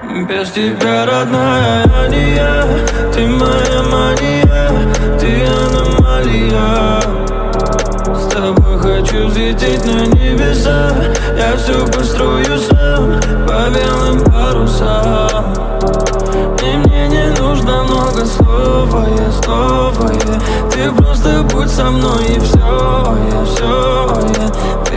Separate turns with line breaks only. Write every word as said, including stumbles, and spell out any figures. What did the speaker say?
Без тебя, родная, я не я. Ты моя мания, ты аномалия. С тобой хочу взлететь на небеса. Я все построю сам по белым парусам. И мне не нужно много слов, а я снова я. Ты просто будь со мной и все, я все, я.